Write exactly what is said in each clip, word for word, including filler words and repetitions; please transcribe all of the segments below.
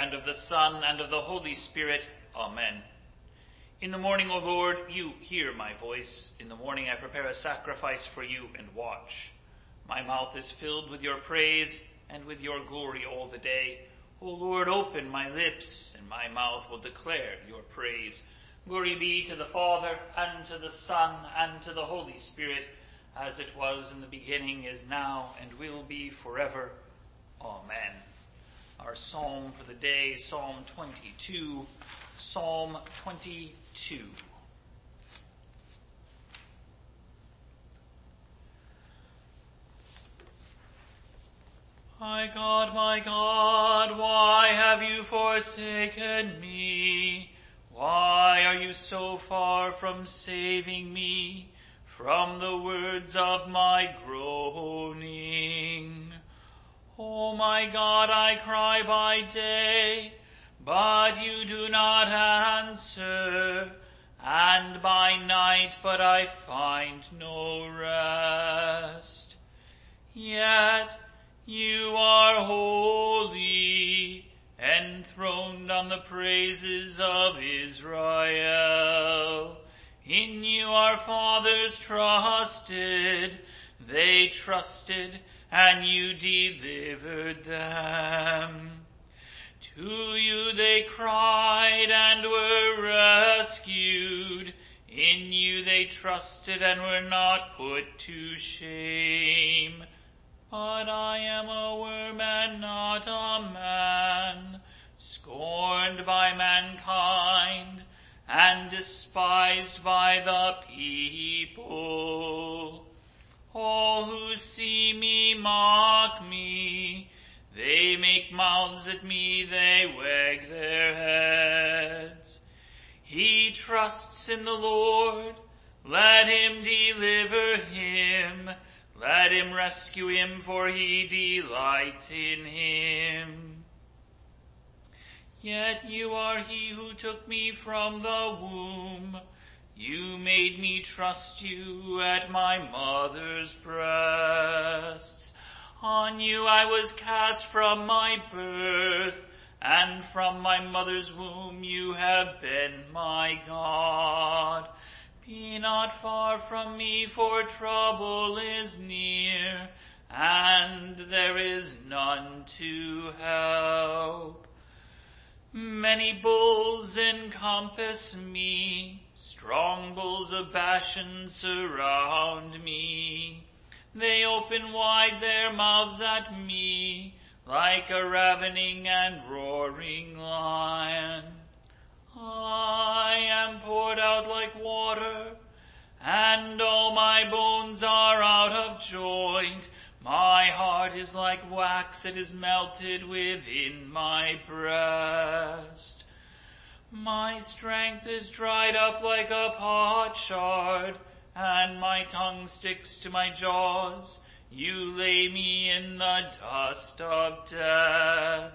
and of the Son, and of the Holy Spirit. Amen. In the morning, O Lord, you hear my voice. In the morning I prepare a sacrifice for you and watch. My mouth is filled with your praise and with your glory all the day. O Lord, open my lips, and my mouth will declare your praise. Glory be to the Father, and to the Son, and to the Holy Spirit, as it was in the beginning, is now, and will be forever. Amen. Our psalm for the day, Psalm twenty-two. Psalm twenty-two. My God, my God, why have you forsaken me? Why are you so far from saving me from the words of my groaning? O my God, I cry by day, but you do not answer, and by night, but I find no rest. Yet you are holy, enthroned on the praises of Israel. In you our fathers trusted, they trusted, and you delivered them. To you they cried and were rescued. In you they trusted and were not put to shame. But I am a worm and not a man, scorned by mankind and despised by the people. All who see me mock me. They make mouths at me, they wag their heads. He trusts in the Lord. Let him deliver him. Let him rescue him, for he delights in him. Yet you are he who took me from the womb. You made me trust you at my mother's breasts. On you I was cast from my birth, and from my mother's womb you have been my God. Be not far from me, for trouble is near, and there is none to help. Many bulls encompass me, strong bulls of Bashan surround me. They open wide their mouths at me, like a ravening and roaring lion. I am poured out like water, and all my bones are out of joint. My heart is like wax, it is melted within my breast. My strength is dried up like a potsherd, and my tongue sticks to my jaws. You lay me in the dust of death.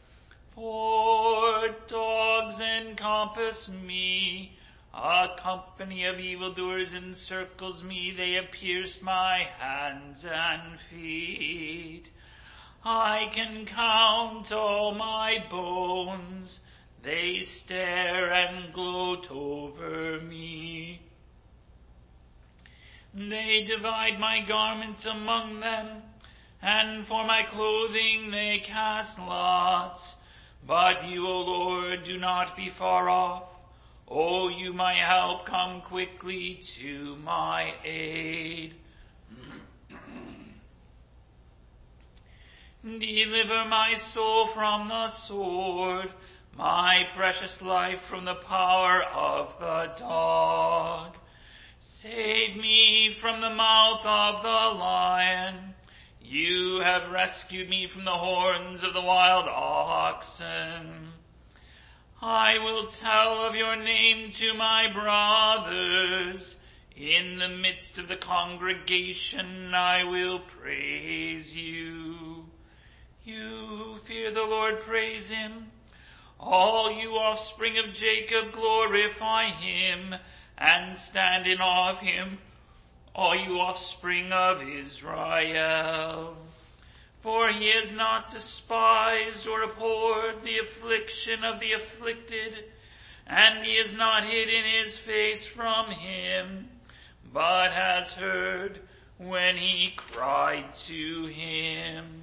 For dogs encompass me, a company of evildoers encircles me. They have pierced my hands and feet. I can count all my bones. They stare and gloat over me. They divide my garments among them, and for my clothing they cast lots. But you, O Lord, do not be far off. O you, my help, come quickly to my aid. Deliver my soul from the sword, my precious life from the power of the dog. Save me from the mouth of the lion. You have rescued me from the horns of the wild oxen. I will tell of your name to my brothers. In the midst of the congregation I will praise you. You who fear the Lord, praise him. All you offspring of Jacob, glorify him, and stand in awe of him, all you offspring of Israel. For he has not despised or abhorred the affliction of the afflicted, and he has not hidden his face from him, but has heard when he cried to him.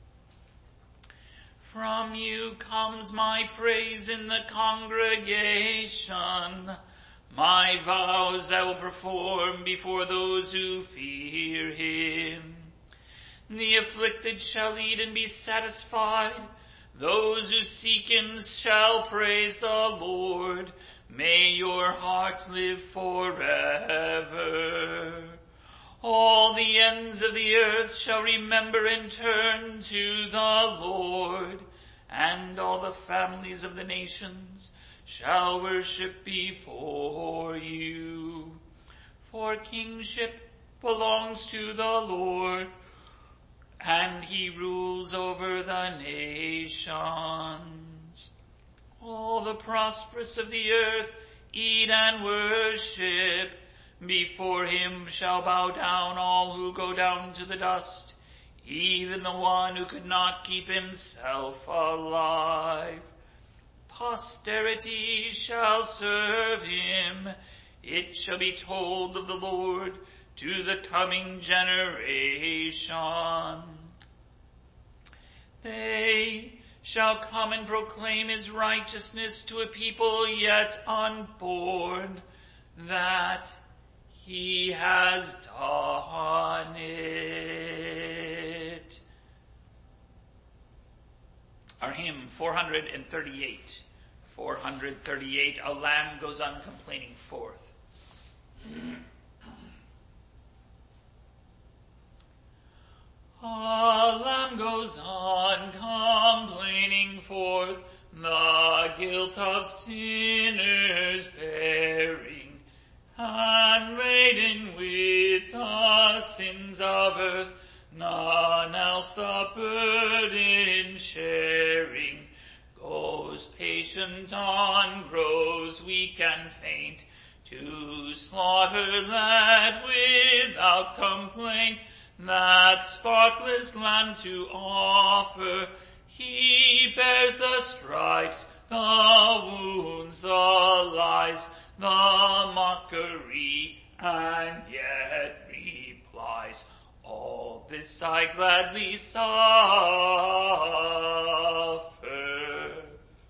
From you comes my praise in the congregation. My vows I will perform before those who fear him. The afflicted shall eat and be satisfied. Those who seek him shall praise the Lord. May your hearts live forever. All the ends of the earth shall remember and turn to the Lord, and all the families of the nations shall worship before you. For kingship belongs to the Lord, and he rules over the nations. All the prosperous of the earth eat and worship. Before him shall bow down all who go down to the dust, even the one who could not keep himself alive. Posterity shall serve him. It shall be told of the Lord to the coming generation. They shall come and proclaim his righteousness to a people yet unborn, that he has done it. Our hymn four hundred thirty-eight. four hundred thirty-eight. A lamb goes uncomplaining forth. A lamb goes on complaining forth, the guilt of sinners bearing, and laden with the sins of earth, none else the burden sharing, goes patient on, grows weak and faint, to slaughter led without complaint, that spotless lamb to offer. He bears the stripes, the wounds, the lies, the mockery, and yet replies, all this I gladly suffer.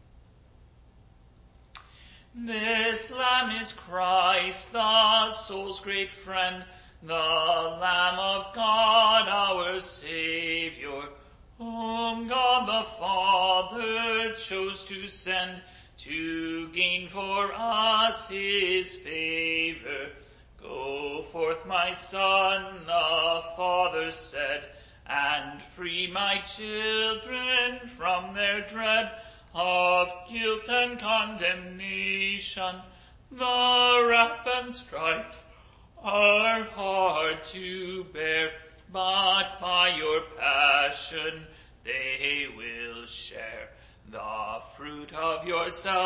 This Lamb is Christ, the soul's great friend, the Lamb of God, our Savior, whom God the Father chose to send to gain for us his favor. Go forth, my son, the Father said, and free my children from their dread of guilt and condemnation. The wrath and stripes are hard to bear, but by your passion they will share the fruit of your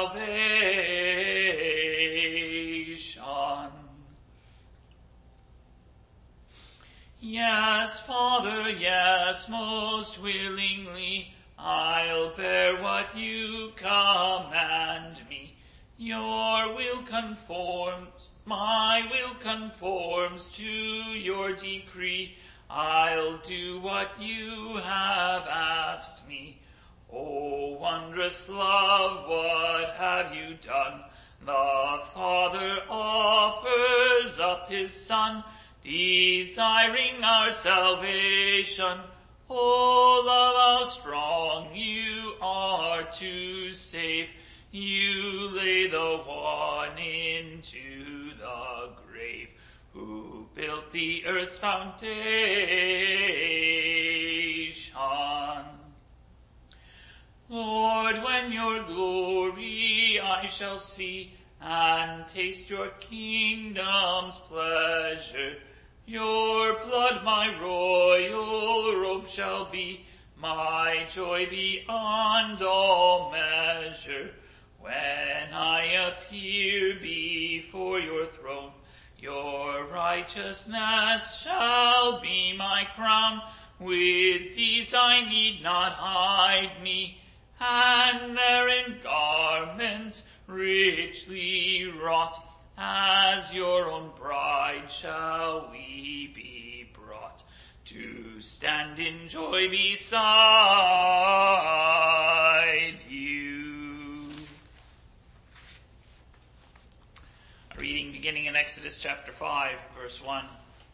salvation. Yes, Father, yes, most willingly, I'll bear what you command me. Your will conforms, my will conforms to your decree. I'll do what you have asked me. O wondrous love, what have you done? The Father offers up his Son, desiring our salvation. O love, how strong you are to save. You lay the one into the grave, who built the earth's foundation. Lord, when your glory I shall see, and taste your kingdom's pleasure, your blood my royal robe shall be, my joy beyond all measure. When I appear before your throne, your righteousness shall be my crown. With these I need not hide me, and therein garments richly wrought, as your own bride shall we be brought, to stand in joy beside you. A reading beginning in Exodus chapter five, verse one.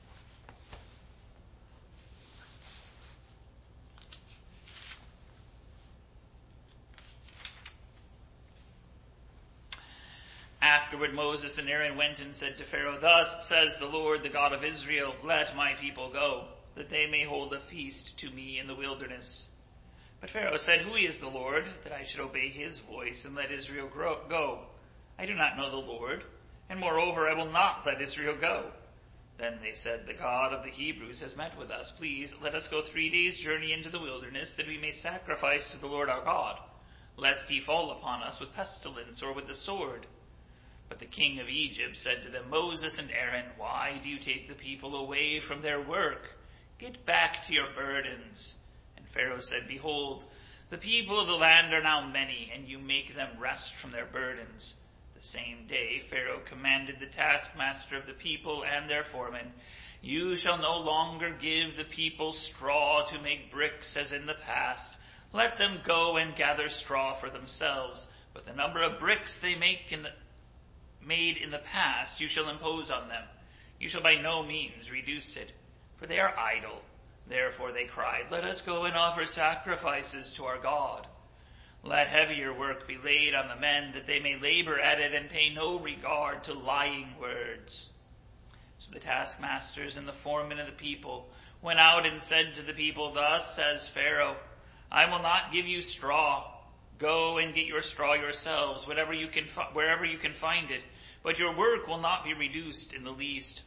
Afterward Moses and Aaron went and said to Pharaoh, Thus says the Lord, the God of Israel, Let my people go, that they may hold a feast to me in the wilderness. But Pharaoh said, Who is the Lord, that I should obey his voice and let Israel go? I do not know the Lord, and moreover I will not let Israel go. Then they said, The God of the Hebrews has met with us. Please let us go three days' journey into the wilderness, that we may sacrifice to the Lord our God, lest he fall upon us with pestilence or with the sword. But the king of Egypt said to them, Moses and Aaron, why do you take the people away from their work? Get back to your burdens. And Pharaoh said, Behold, the people of the land are now many, and you make them rest from their burdens. The same day Pharaoh commanded the taskmaster of the people and their foreman, You shall no longer give the people straw to make bricks as in the past. Let them go and gather straw for themselves. But the number of bricks they make in the made in the past you shall impose on them. You shall by no means reduce it, for they are idle. Therefore they cried, Let us go and offer sacrifices to our God. Let heavier work be laid on the men, that they may labor at it and pay no regard to lying words. So the taskmasters and the foremen of the people went out and said to the people, Thus says Pharaoh, I will not give you straw. Go and get your straw yourselves, whatever you can, wherever you can find it, but your work will not be reduced in the least.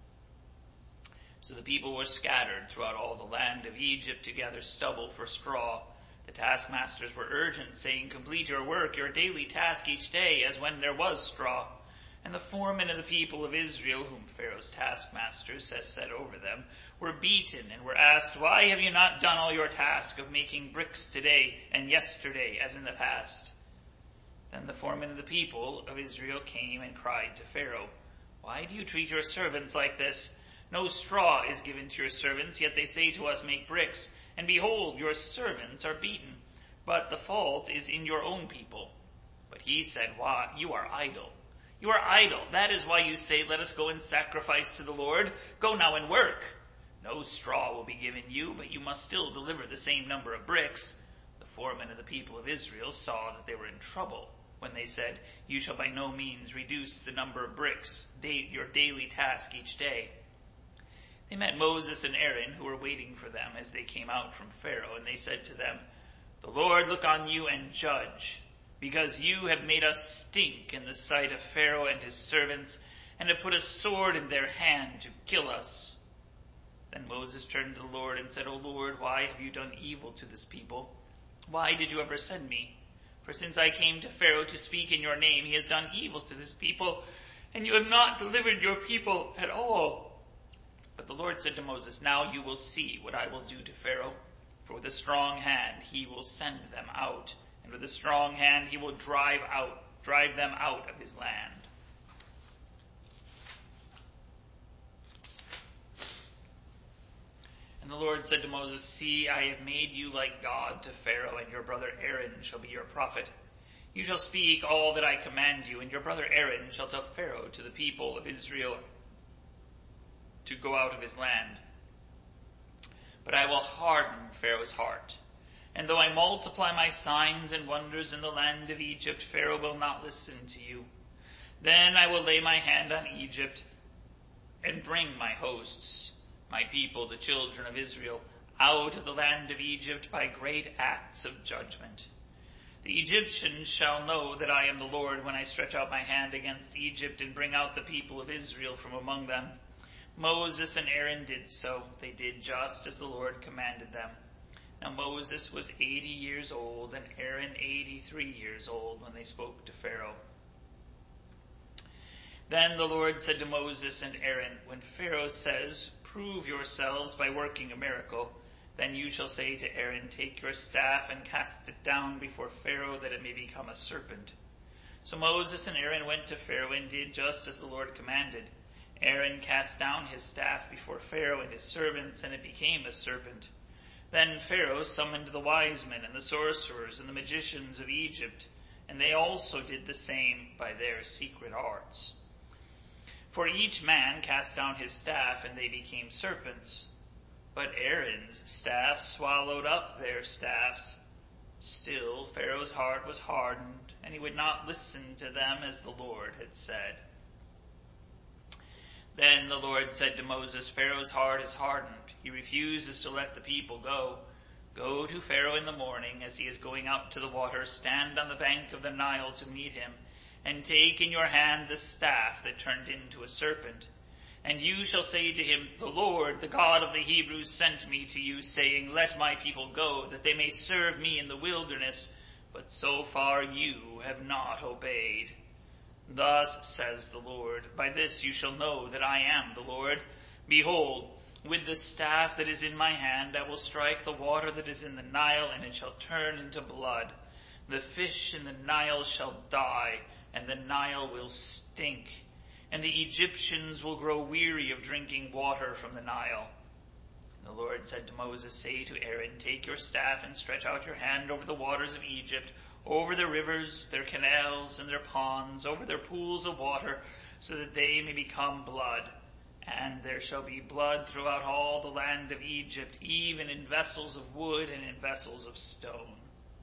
So the people were scattered throughout all the land of Egypt to gather stubble for straw. The taskmasters were urgent, saying, Complete your work, your daily task each day, as when there was straw. And the foremen of the people of Israel, whom Pharaoh's taskmasters had set over them, were beaten and were asked, Why have you not done all your task of making bricks today and yesterday as in the past? Then the foremen of the people of Israel came and cried to Pharaoh, Why do you treat your servants like this? No straw is given to your servants, yet they say to us, Make bricks. And behold, your servants are beaten. But the fault is in your own people. But he said, Why, you are idle. You are idle. That is why you say, Let us go and sacrifice to the Lord. Go now and work. No straw will be given you, but you must still deliver the same number of bricks. The foremen of the people of Israel saw that they were in trouble when they said, You shall by no means reduce the number of bricks, your daily task each day. They met Moses and Aaron, who were waiting for them as they came out from Pharaoh, and they said to them, The Lord look on you and judge, because you have made us stink in the sight of Pharaoh and his servants, and have put a sword in their hand to kill us. Then Moses turned to the Lord and said, O Lord, why have you done evil to this people? Why did you ever send me? For since I came to Pharaoh to speak in your name, he has done evil to this people, and you have not delivered your people at all. But the Lord said to Moses, Now you will see what I will do to Pharaoh, for with a strong hand he will send them out, and with a strong hand he will drive out, drive them out of his land. And the Lord said to Moses, See, I have made you like God to Pharaoh, and your brother Aaron shall be your prophet. You shall speak all that I command you, and your brother Aaron shall tell Pharaoh to the people of Israel to go out of his land. But I will harden Pharaoh's heart, and though I multiply my signs and wonders in the land of Egypt, Pharaoh will not listen to you. Then I will lay my hand on Egypt and bring my hosts, my people, the children of Israel, out of the land of Egypt by great acts of judgment. The Egyptians shall know that I am the Lord when I stretch out my hand against Egypt and bring out the people of Israel from among them. Moses and Aaron did so. They did just as the Lord commanded them. Now Moses was eighty years old, and Aaron eighty-three years old when they spoke to Pharaoh. Then the Lord said to Moses and Aaron, When Pharaoh says, Prove yourselves by working a miracle, Then you shall say to Aaron, take your staff and cast it down before Pharaoh, that it may become a serpent. So Moses and Aaron went to Pharaoh and did just as the Lord commanded. Aaron cast down his staff before Pharaoh and his servants, and it became a serpent. Then Pharaoh summoned the wise men and the sorcerers and the magicians of Egypt, and they also did the same by their secret arts. For each man cast down his staff, and they became serpents. But Aaron's staff swallowed up their staffs. Still Pharaoh's heart was hardened, and he would not listen to them as the Lord had said. Then the Lord said to Moses, Pharaoh's heart is hardened. He refuses to let the people go. Go to Pharaoh in the morning as he is going out to the water. Stand on the bank of the Nile to meet him, and take in your hand the staff that turned into a serpent. And you shall say to him, the Lord, the God of the Hebrews, sent me to you, saying, let my people go, that they may serve me in the wilderness. But so far you have not obeyed. Thus says the Lord, by this you shall know that I am the Lord. Behold, with the staff that is in my hand I will strike the water that is in the Nile, and it shall turn into blood. The fish in the Nile shall die, and the Nile will stink. And the Egyptians will grow weary of drinking water from the Nile. And the Lord said to Moses, say to Aaron, take your staff and stretch out your hand over the waters of Egypt, over their rivers, their canals, and their ponds, over their pools of water, so that they may become blood. And there shall be blood throughout all the land of Egypt, even in vessels of wood and in vessels of stone.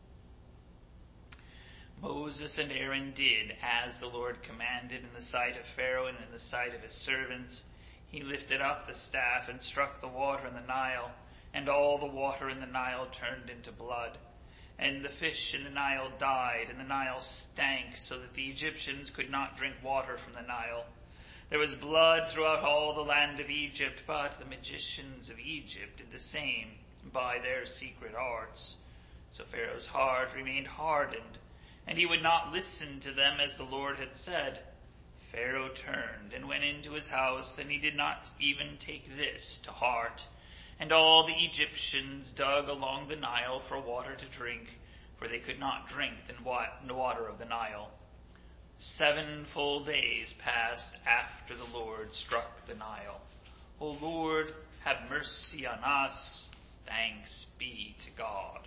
Moses and Aaron did as the Lord commanded in the sight of Pharaoh and in the sight of his servants. He lifted up the staff and struck the water in the Nile, and all the water in the Nile turned into blood. And the fish in the Nile died, and the Nile stank, so that the Egyptians could not drink water from the Nile. There was blood throughout all the land of Egypt, but the magicians of Egypt did the same by their secret arts. So Pharaoh's heart remained hardened, and he would not listen to them as the Lord had said. Pharaoh turned and went into his house, and he did not even take this to heart. And all the Egyptians dug along the Nile for water to drink, for they could not drink the water of the Nile. Seven full days passed after the Lord struck the Nile. O Lord, have mercy on us. Thanks be to God.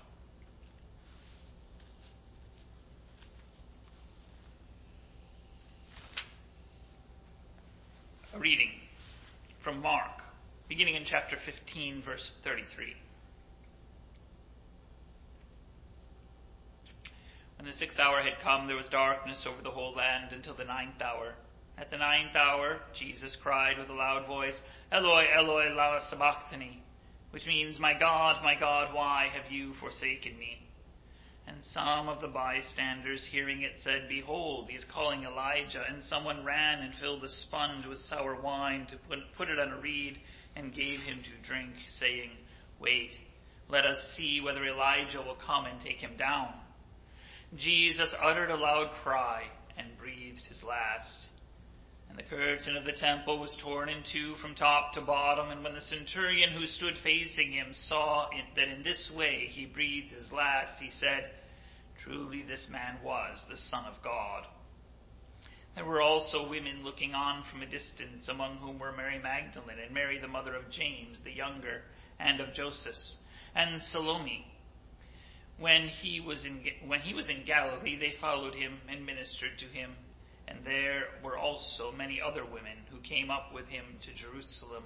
A reading from Mark, beginning in chapter fifteen, verse thirty-three. When the sixth hour had come, there was darkness over the whole land until the ninth hour. At the ninth hour, Jesus cried with a loud voice, Eloi, Eloi, lama sabachthani, which means, My God, my God, why have you forsaken me? And some of the bystanders, hearing it, said, Behold, he is calling Elijah. And someone ran and filled a sponge with sour wine to put, put it on a reed and gave him to drink, saying, Wait, let us see whether Elijah will come and take him down. Jesus uttered a loud cry and breathed his last. And the curtain of the temple was torn in two from top to bottom. And when the centurion who stood facing him saw in, that in this way he breathed his last, he said, Truly this man was the Son of God. There were also women looking on from a distance, among whom were Mary Magdalene and Mary the mother of James the younger, and of Joseph, and Salome. When he was in, when he was in Galilee, they followed him and ministered to him. And there were also many other women who came up with him to Jerusalem.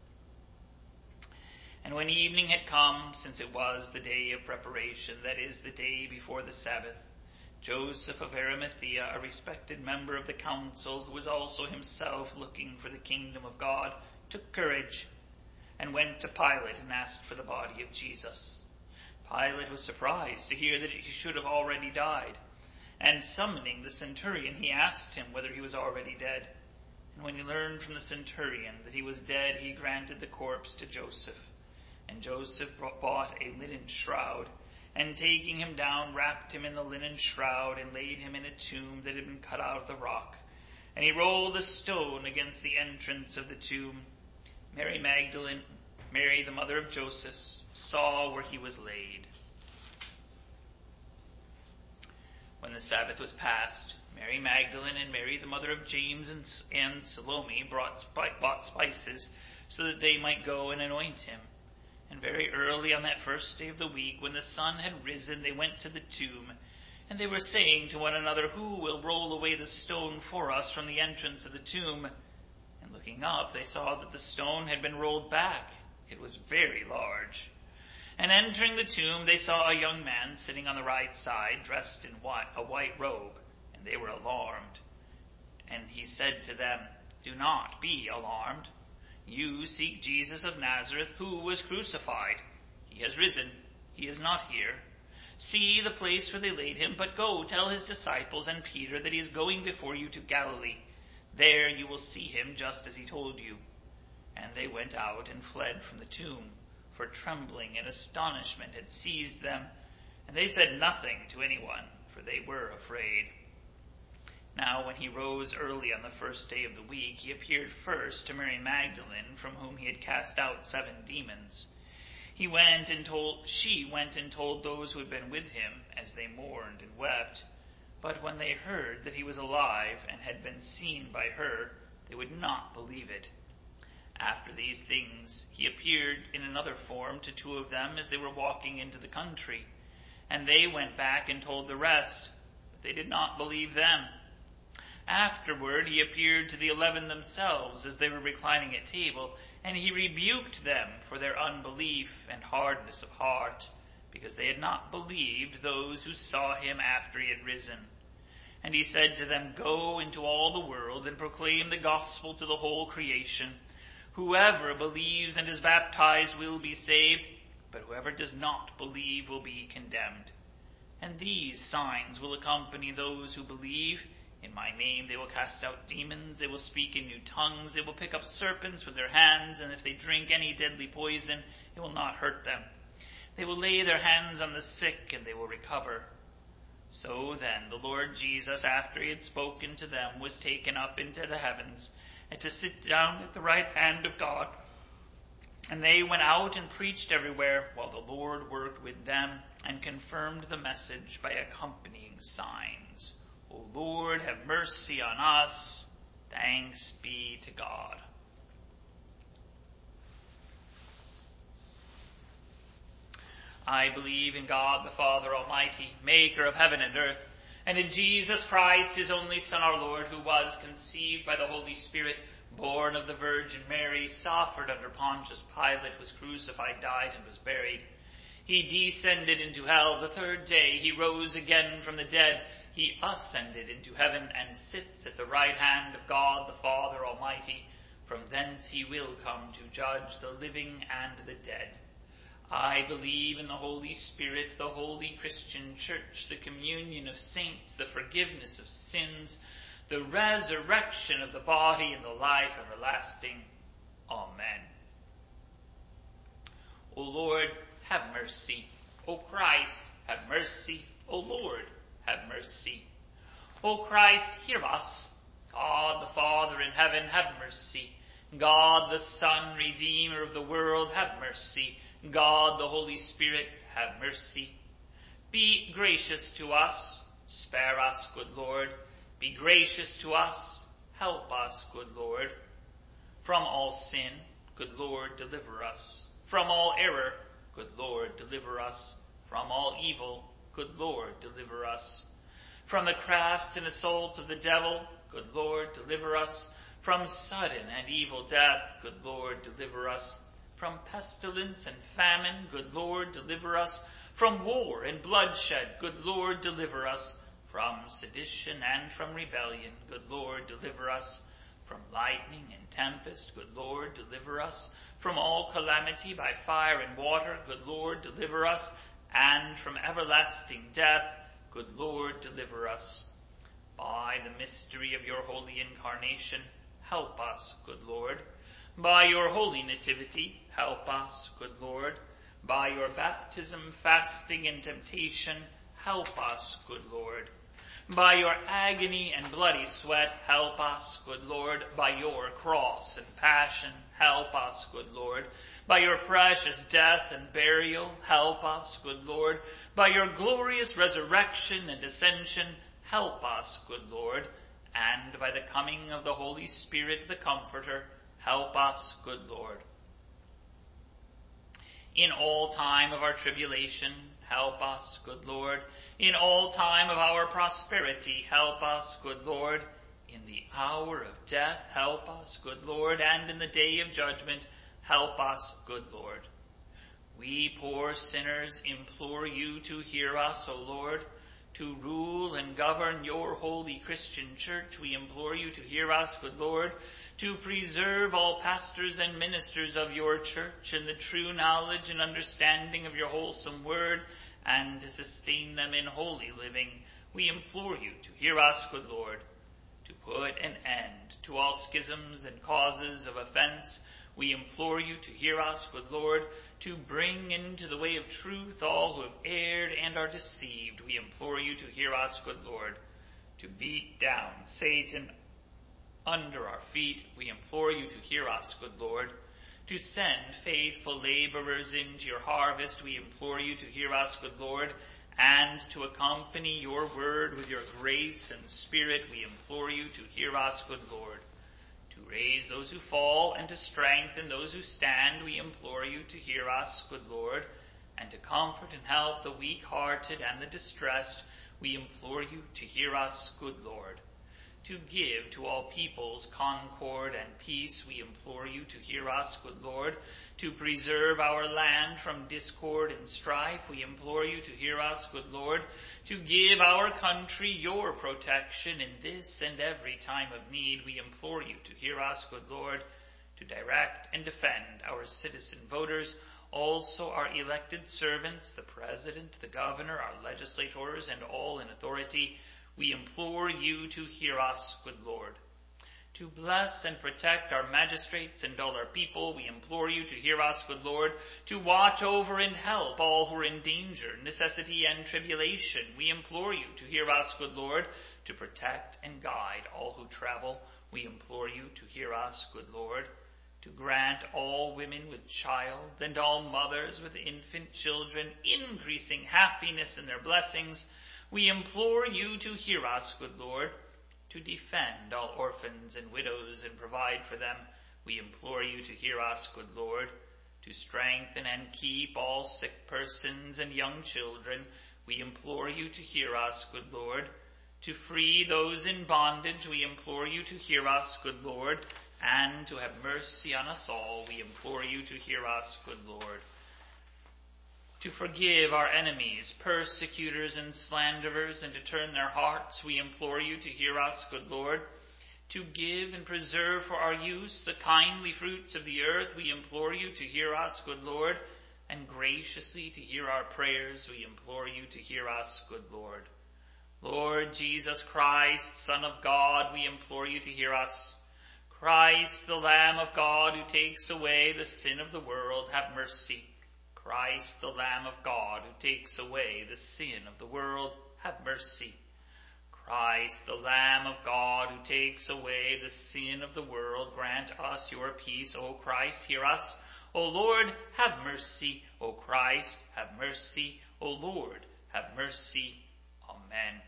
And when evening had come, since it was the day of preparation, that is, the day before the Sabbath, Joseph of Arimathea, a respected member of the council, who was also himself looking for the kingdom of God, took courage and went to Pilate and asked for the body of Jesus. Pilate was surprised to hear that he should have already died. And summoning the centurion, he asked him whether he was already dead. And when he learned from the centurion that he was dead, he granted the corpse to Joseph. And Joseph bought a linen shroud, and taking him down, wrapped him in the linen shroud, and laid him in a tomb that had been cut out of the rock. And he rolled a stone against the entrance of the tomb. Mary Magdalene Mary, the mother of Joseph, saw where he was laid. When the Sabbath was past, Mary Magdalene and Mary, the mother of James and, and Salome, brought, bought spices so that they might go and anoint him. And very early on that first day of the week, when the sun had risen, they went to the tomb. And they were saying to one another, "Who will roll away the stone for us from the entrance of the tomb?" And looking up, they saw that the stone had been rolled back. It was very large. And entering the tomb, they saw a young man sitting on the right side, dressed in white, a white robe, and they were alarmed. And he said to them, "Do not be alarmed. You seek Jesus of Nazareth, who was crucified. He has risen. He is not here. See the place where they laid him, but go tell his disciples and Peter that he is going before you to Galilee. There you will see him just as he told you." And they went out and fled from the tomb, for trembling and astonishment had seized them. And they said nothing to anyone, for they were afraid. Now when he rose early on the first day of the week, he appeared first to Mary Magdalene, from whom he had cast out seven demons. He went and told, she went and told those who had been with him, as they mourned and wept. But when they heard that he was alive and had been seen by her, they would not believe it. After these things, he appeared in another form to two of them as they were walking into the country. And they went back and told the rest, but they did not believe them. Afterward, he appeared to the eleven themselves as they were reclining at table, and he rebuked them for their unbelief and hardness of heart, because they had not believed those who saw him after he had risen. And he said to them, "Go into all the world and proclaim the gospel to the whole creation. Whoever believes and is baptized will be saved, but whoever does not believe will be condemned. And these signs will accompany those who believe. In my name they will cast out demons, they will speak in new tongues, they will pick up serpents with their hands, and if they drink any deadly poison, it will not hurt them. They will lay their hands on the sick, and they will recover." So then the Lord Jesus, after he had spoken to them, was taken up into the heavens, and to sit down at the right hand of God. And they went out and preached everywhere, while the Lord worked with them and confirmed the message by accompanying signs. O Lord, have mercy on us. Thanks be to God. I believe in God the Father Almighty, maker of heaven and earth, and in Jesus Christ, his only Son, our Lord, who was conceived by the Holy Spirit, born of the Virgin Mary, suffered under Pontius Pilate, was crucified, died, and was buried. He descended into hell. The third day he rose again from the dead. He ascended into heaven and sits at the right hand of God the Father Almighty. From thence he will come to judge the living and the dead. I believe in the Holy Spirit, the holy Christian Church, the communion of saints, the forgiveness of sins, the resurrection of the body, and the life everlasting. Amen. O Lord, have mercy. O Christ, have mercy. O Lord, have mercy. O Christ, hear us. God the Father in heaven, have mercy. God the Son, Redeemer of the world, have mercy. God the Holy Spirit, have mercy. Be gracious to us. Spare us, good Lord. Be gracious to us. Help us, good Lord. From all sin, good Lord, deliver us. From all error, good Lord, deliver us. From all evil, good Lord, deliver us. From the crafts and assaults of the devil, good Lord, deliver us. From sudden and evil death, good Lord, deliver us. From pestilence and famine, good Lord, deliver us. From war and bloodshed, good Lord, deliver us. From sedition and from rebellion, good Lord, deliver us. From lightning and tempest, good Lord, deliver us. From all calamity by fire and water, good Lord, deliver us. And from everlasting death, good Lord, deliver us. By the mystery of your holy incarnation, help us, good Lord. By your holy nativity, help us, good Lord. By your baptism, fasting, and temptation, help us, good Lord. By your agony and bloody sweat, help us, good Lord. By your cross and passion, help us, good Lord. By your precious death and burial, help us, good Lord. By your glorious resurrection and ascension, help us, good Lord. And by the coming of the Holy Spirit, the Comforter, help us, good Lord. In all time of our tribulation, help us, good Lord. In all time of our prosperity, help us, good Lord. In the hour of death, help us, good Lord. And in the day of judgment, help us, good Lord. We poor sinners implore you to hear us, O Lord. To rule and govern your holy Christian church, we implore you to hear us, good Lord. To preserve all pastors and ministers of your church in the true knowledge and understanding of your wholesome word, and to sustain them in holy living, we implore you to hear us, good Lord. To put an end to all schisms and causes of offense, we implore you to hear us, good Lord. To bring into the way of truth all who have erred and are deceived, we implore you to hear us, good Lord. To beat down Satan under our feet, we implore you to hear us, good Lord. To send faithful laborers into your harvest, we implore you to hear us, good Lord. And to accompany your word with your grace and spirit, we implore you to hear us, good Lord. To raise those who fall and to strengthen those who stand, we implore you to hear us, good Lord. And to comfort and help the weak-hearted and the distressed, we implore you to hear us, good Lord. To give to all peoples concord and peace, we implore you to hear us, good Lord. To preserve our land from discord and strife, we implore you to hear us, good Lord. To give our country your protection in this and every time of need, we implore you to hear us, good Lord. To direct and defend our citizen voters, also our elected servants, the President, the Governor, our legislators, and all in authority, we implore you to hear us, good Lord. To bless and protect our magistrates and all our people, we implore you to hear us, good Lord. To watch over and help all who are in danger, necessity, and tribulation, we implore you to hear us, good Lord. To protect and guide all who travel, we implore you to hear us, good Lord. To grant all women with child and all mothers with infant children increasing happiness in their blessings, we implore you to hear us, good Lord. To defend all orphans and widows and provide for them, we implore you to hear us, good Lord. To strengthen and keep all sick persons and young children, we implore you to hear us, good Lord. To free those in bondage, we implore you to hear us, good Lord. And to have mercy on us all, we implore you to hear us, good Lord. To forgive our enemies, persecutors, and slanderers, and to turn their hearts, we implore you to hear us, good Lord. To give and preserve for our use the kindly fruits of the earth, we implore you to hear us, good Lord. And graciously to hear our prayers, we implore you to hear us, good Lord. Lord Jesus Christ, Son of God, we implore you to hear us. Christ, the Lamb of God, who takes away the sin of the world, have mercy. Christ, the Lamb of God, who takes away the sin of the world, have mercy. Christ, the Lamb of God, who takes away the sin of the world, grant us your peace. O Christ, hear us. O Lord, have mercy. O Christ, have mercy. O Lord, have mercy. Amen.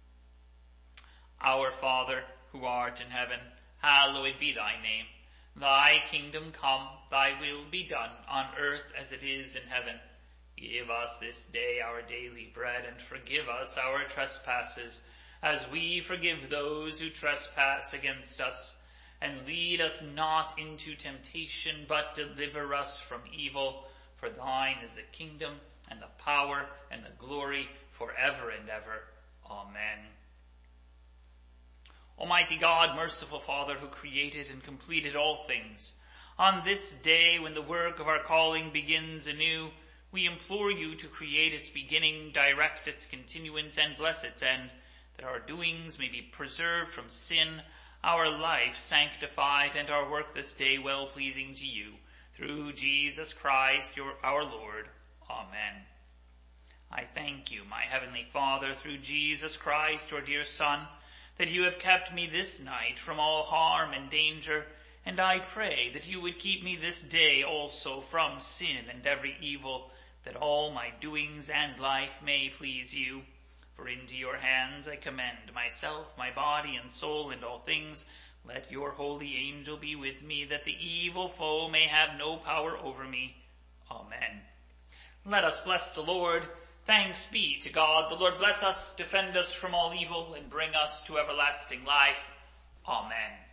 Our Father, who art in heaven, hallowed be thy name. Thy kingdom come, thy will be done, on earth as it is in heaven. Give us this day our daily bread, and forgive us our trespasses, as we forgive those who trespass against us. And lead us not into temptation, but deliver us from evil. For thine is the kingdom, and the power, and the glory, forever and ever. Amen. Almighty God, merciful Father, who created and completed all things, on this day when the work of our calling begins anew, we implore you to create its beginning, direct its continuance, and bless its end, that our doings may be preserved from sin, our life sanctified, and our work this day well-pleasing to you. Through Jesus Christ, your, our Lord. Amen. I thank you, my heavenly Father, through Jesus Christ, your dear Son, that you have kept me this night from all harm and danger, and I pray that you would keep me this day also from sin and every evil, that all my doings and life may please you. For into your hands I commend myself, my body and soul, and all things. Let your holy angel be with me, that the evil foe may have no power over me. Amen. Let us bless the Lord. Thanks be to God. The Lord bless us, defend us from all evil, and bring us to everlasting life. Amen.